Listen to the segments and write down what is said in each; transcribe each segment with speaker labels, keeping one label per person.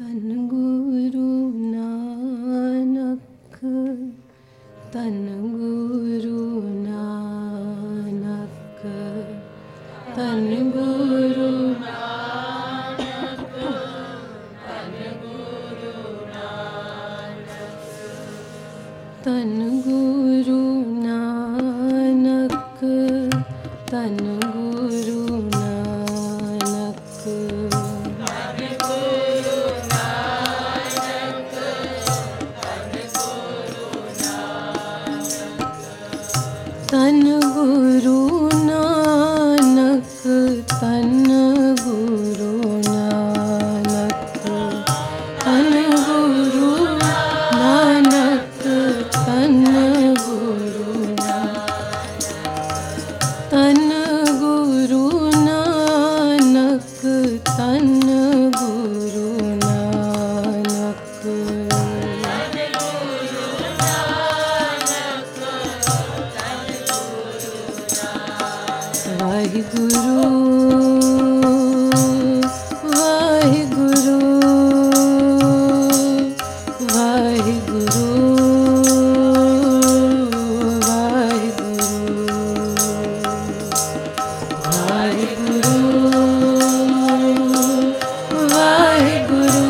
Speaker 1: ਧੰਨ ਗੁਰੂ ਨਾਨਕ, ਧੰਨ ਗੁਰੂ ਨਾਨਕ, ਧੰਨ ਗੁਰੂ ਨਾਨਕ, ਧੰਨ ਗੁਰੂ ਨਾਨਕ, ਧੰਨ ਗੁਰੂ ਨਾਨਕ, ਧੰਨ ਗੁਰੂ ਨਾਨਕ, ਧੰਨ ਗੁਰੂ ਨਾਨਕ, ਧੰਨ ਗੁਰੂ ਨਾਨਕ, ਧੰਨ ਗੁਰੂ ਨਾਨਕ, ਧੰਨ ਗੁਰੂ ਨਾਨਕ, ਧੰਨ ਗੁਰੂ ਨਾਨਕ, ਧੰਨ ਗੁਰੂ ਨਾਨਕ, ਵਾਹਿਗੁਰੂ ਵਾਹਿਗੁਰੂ ਵਾਹਿਗੁਰੂ ਵਾਹਿਗੁਰੂ ਵਾਹਿਗੁਰੂ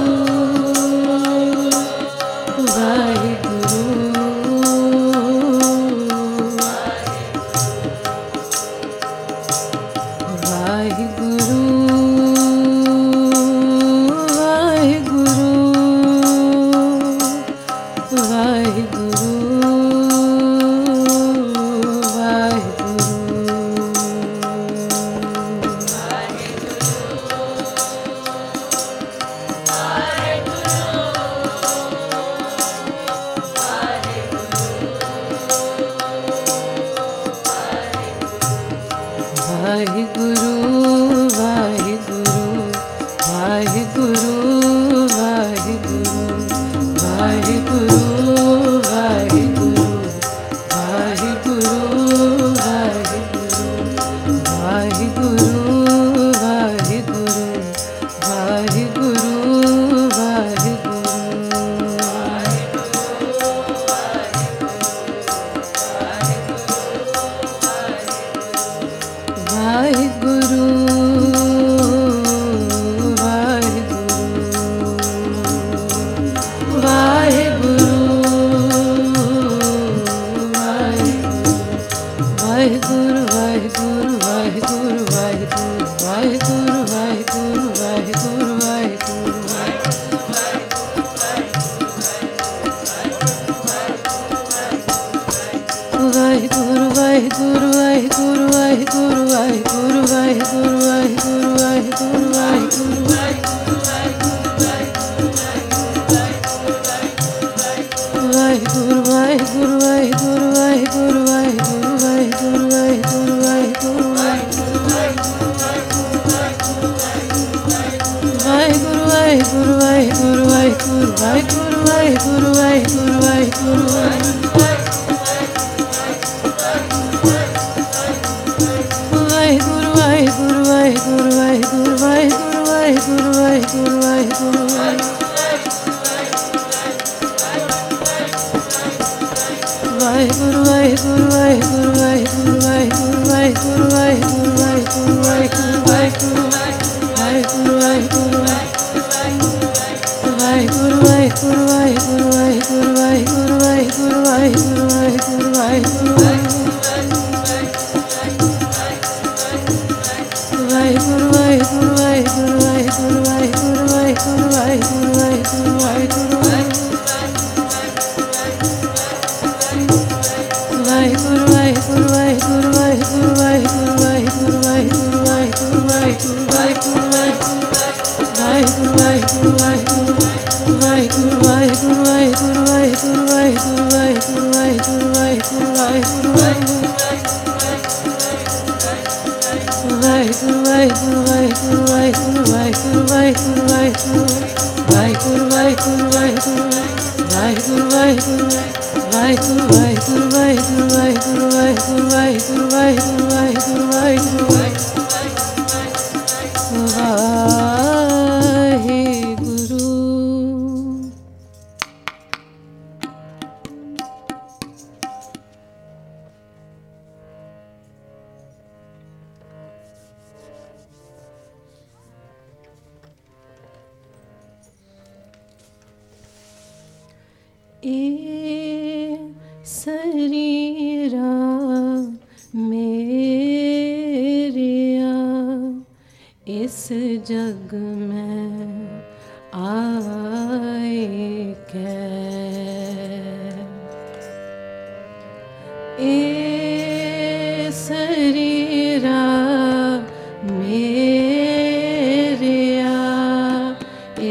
Speaker 1: ਵਾਹਿਗੁਰੂ।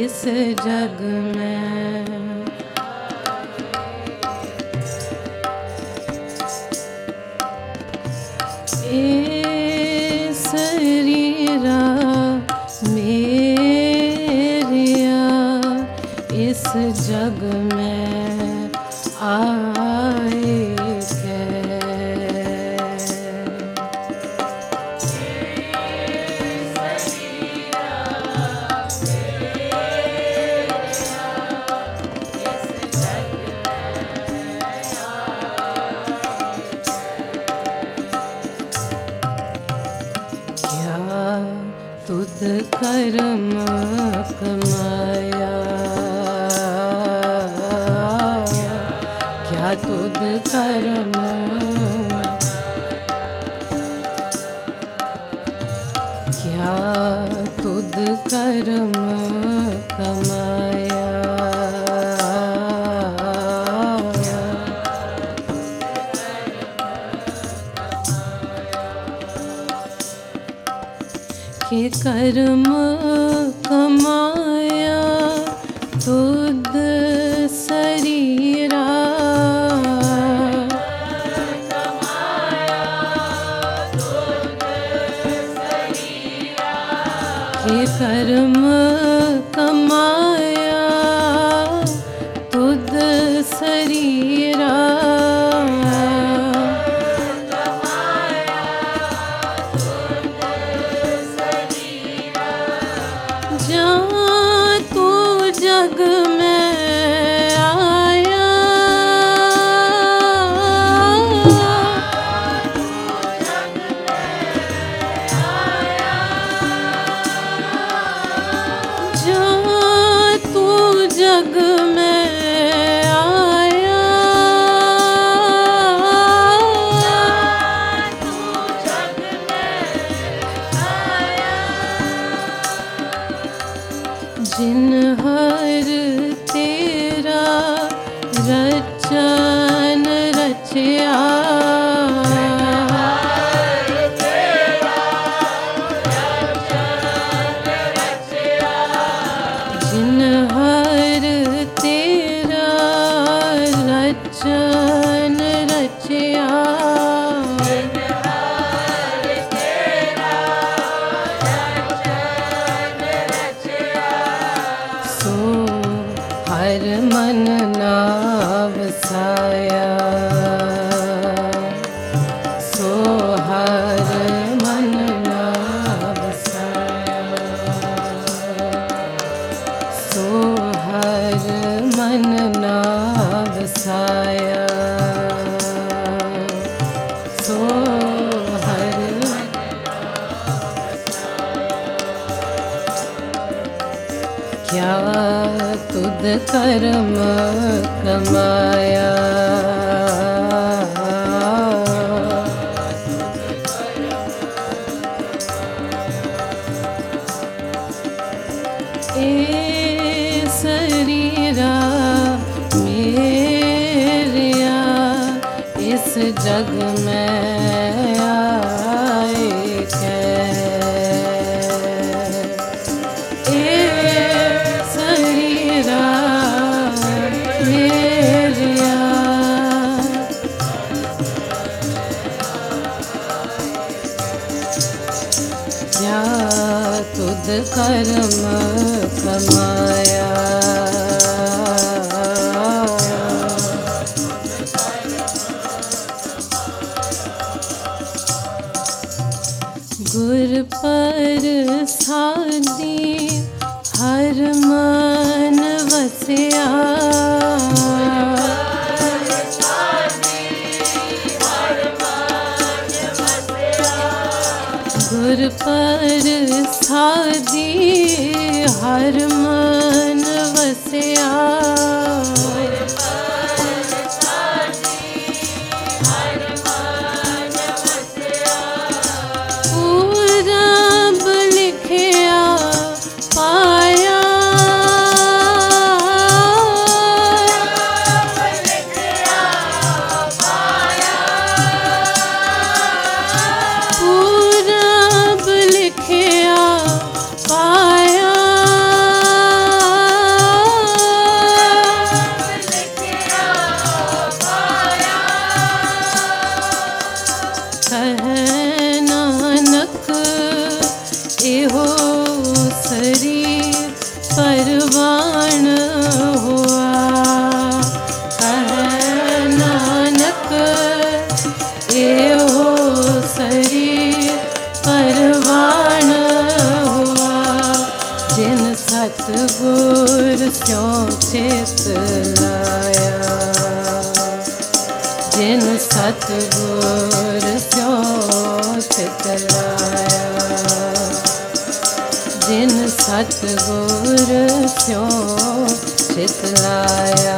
Speaker 1: इस जग में। ए शरीरा मेरिया इस जग में आए के। तुद कर्म कमाया, क्या तुद कर्म, क्या तुद कर्म कमाया। के कर्म कमाया तुद शरीरा, के कर्म कमाया तुद शरीरा। जहाँ तू जग में आया, जहाँ तू जग में आया, जिन हर तेरा रचन रचया, जिन हर तेरा रचन रचया। सो हर मन ना बसाया, सो हर मन ना बसाया, सो हर मन ना बसाया, सो हर क्या तुद कर्म कमाया, ए शरीरा मेरिया इस जग में आए के। क्या तुद कर्म कमाया, गुर पर सादी हर मन वसिया, गुर पर सादी हर मन वसिया, पूरब लिखिया पाया, पूरब लिखिया पाया। सतगुर स्यों चित लाया, जिन सतगुर स्यों चित लाया, जिन सतगुर स्यों चित लाया।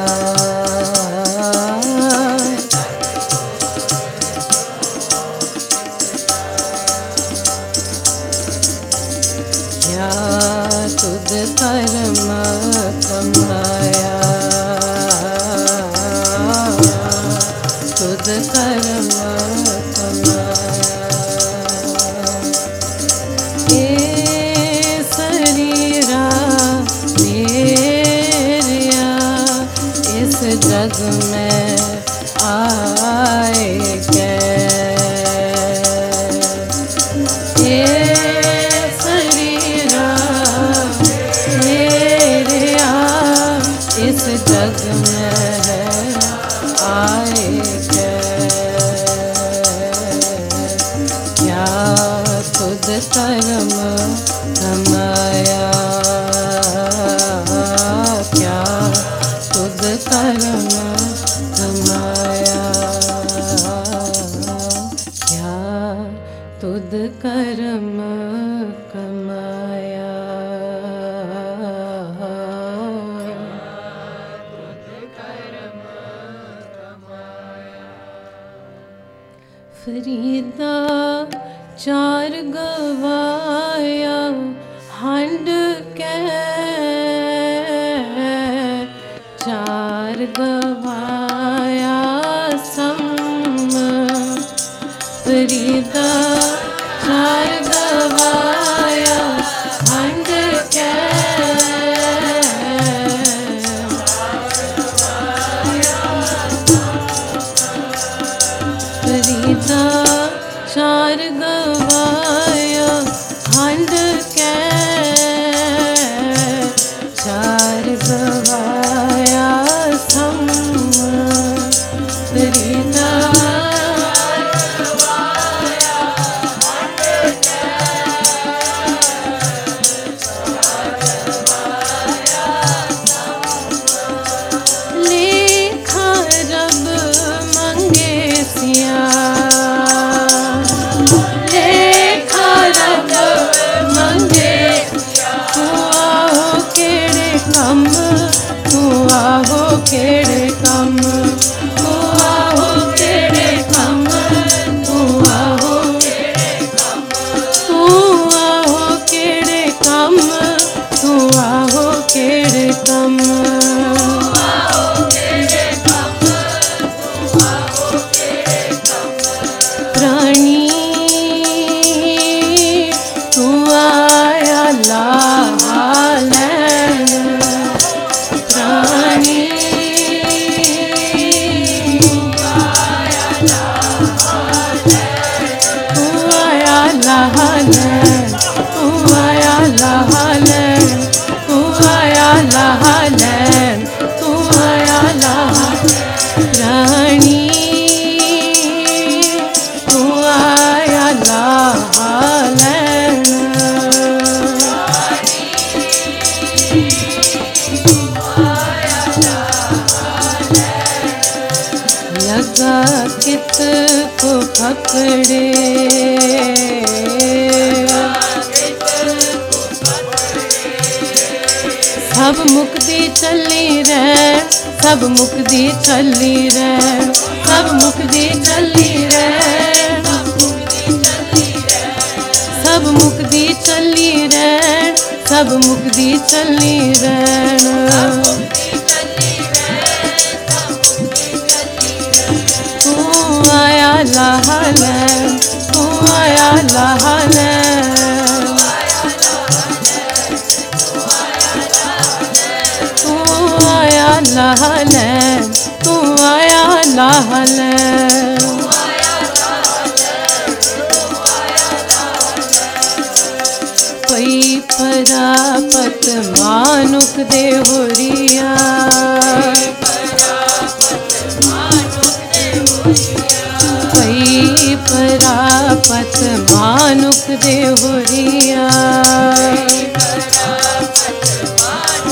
Speaker 1: क्या तुद कर्म कमाया, तुद कर्म कमाया। ये शरीरा मेरिया इस जग में आए कै, इस जग में आए क्या खुद कर्म कमाया, क्या खुद कर्म कमाया, क्या खुद कर्म कमाया। फरीदा चार गवाया हंड कै, चार गवाया सम। फरीदा चार गवाया हंड कै, फरीदा चार गवाया हंड कै, चार गवाया सम। फरीदा लेखा रब मंगे सिया, लेखा रब मंगे। तू आहो केड़े कम, तू आहो केड़े कम, तू आहो केड़े कम, तू आहो केड़े कम, तू आहो केड़े कम, तू आहो केड़े कम। प्राणी तू आया लाहा लैन, प्राणी तू आया लाहा लैन, तू आया लाहा लैन, तू आया लाहा लैन, तू आया लाहा। प्राणी तू आया लाहा लैन, लगा कित को पकड़े, सब मुक्ति चली रैन, सब मुक्ति चली रैन, सब मुक्ति चली रैन, सब मुक्ति चली रैन, सब मुक्ति चली रैन। तू आया लाहा लैन, तू आया लाहा लैन, तू आया लाहा लैन, तू आया लाहा लैन। कोई परापत मानुक दे होरिया, कोई परापत मानुक दे होरिया,